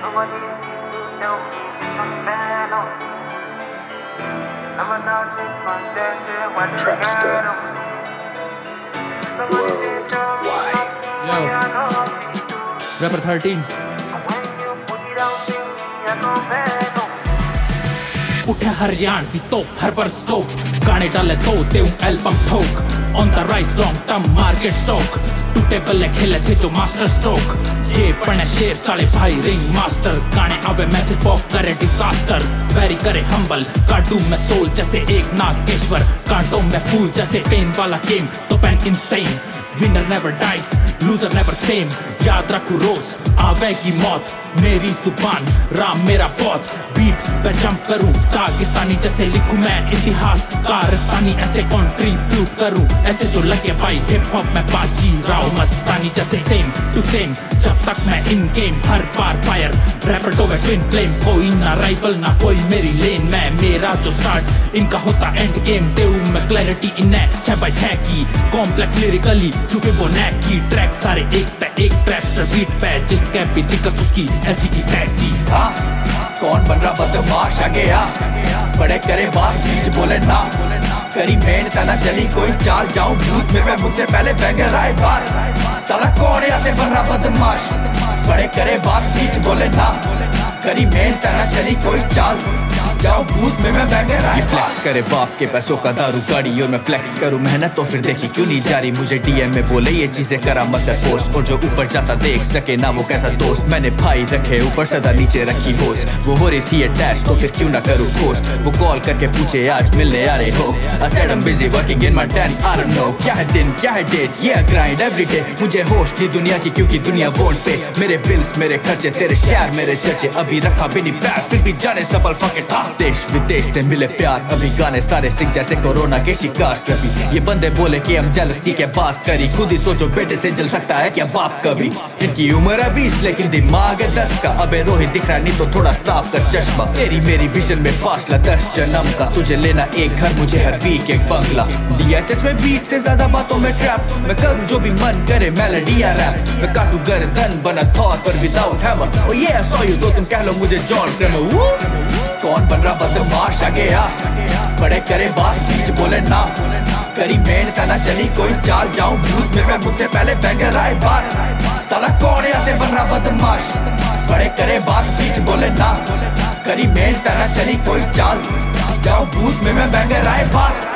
Nobody seems to tell me this unfair, no. I'm a Nazi, man, they say what they Trapster. get, no. Nobody seems to Yo. Rapper 13 when you put it out in me, I know better, no. उठे हरियाणवी तोप हर वर्ष stock गाने डाले तो देऊं album ठोक on the rise long term market stock टूटे बल्ले खेले थे जो मास्टर स्ट्रोक ये पढ़े शेर साले भाई रिंग मास्टर गाने आवे मैसेज पॉप करे डिजास्टर वेरी करे हम्बल काटू मैं सोल जैसे एक नागेश्वर कांटों में फूल जैसे पेन वाला गेम तो pain insane winner never dies loser never same याद रखू रोज आवेगी मौत मेरी जुबान राम मेरा पौध बीट पे जंप करूं दागिस्तानी जैसे लिखूं मैं इतिहास कारस्तानी ऐसे कंट्रीब्यूट करूं ऐसे जो लगे भाई हिप हॉप में बाजी राव मस्तानी जैसे सेम टू सेम जब तक मैं इन गेम हर बार फायर रैपर तो मैं ट्विन फ्लेम कोई ना राइवल ना कोई मेरी लेन मैं मेरा जो स्टार्ट इनका होता एंड गेम देऊं मैं क्लैरिटी इन्हें 6x6 की कॉम्प्लेक्स लिरिकली चुके बोने की ट्रैक सारे एक पे एक ट्रैपस्टर बीट पे जिसके भी दिक्कत उसकी ऐसी की तैसी कौन बन रहा बदमाश आ गया बड़े करे बात बीच बोले ना करी मेहनत ना चली कोई चाल जाऊं भूत में मैं मुझसे पहले बैंगर आए बार साला कौन आते बन रहा बदमाश बड़े करे बात बीच बोले ना करी मेहनत ना चली कोई चाल जाऊं भूत में मैं बैंगर आए फ्लेक्स करे बाप के पैसों का दारू गाड़ी और मैं फ्लेक्स करूं मेहनत तो फिर देखी क्यों नहीं जारी मुझे डीएम में बोले ये चीजें करा मत पोस्ट और जो ऊपर जाता देख सके ना वो कैसा दोस्त मैंने भाई रखे ऊपर सदा नीचे रखी होस्ट वो हो रही थी अटैच तो फिर क्यों ना करूं पोस्ट वो कॉल करके पूछे आज मिलने आ रहे हो I said I'm busy working in my den I don't know क्या है दिन क्या है डेट ये grind every day मुझे होश नहीं दुनिया की क्योंकि दुनिया वोट पे मेरे बिल्स मेरे खर्चे तेरे शहर मेरे चर्चे अभी रखा भी नहीं पैर फिर भी जाने सफल फक इट देश विदेश से मिले प्यार अभी गाने सारे सिंह जैसे कोरोना के शिकार सभी ये बंदे बोले कि हम जेलसी के बात करी खुद ही सोचो बेटे से जल सकता है क्या बाप कभी इनकी उम्र है 20 लेकिन दिमाग है 10 का अबे रोहित दिख रहा नहीं तो थोड़ा साफ कर चश्मा तेरी मेरी विजन में फासला 10 जन्म का तुझे लेना एक घर मुझे हर वीक एक बंगला डीएचएच में बीट से ज्यादा बातों में ट्रैप मैं करूं जो भी मन करे मेलोडी या रैप मैं काटू गर्दन बना थॉट पर विदाउट हैमर ओ ये सॉ यू तो तुम कह लो मुझे जॉन क्रैमर कौन बन रहा बदमाश आ गया बड़े करे बात बीच बोले ना करी मेहनत ना चली कोई चाल जाऊं भूत में मैं मुझसे पहले बैंगर आए बार साला कौन आते बन रहा बदमाश बड़े करे बात बीच बोले ना करी मेहनत ना चली कोई चाल जाऊं भूत में मैं बैंगर आए बार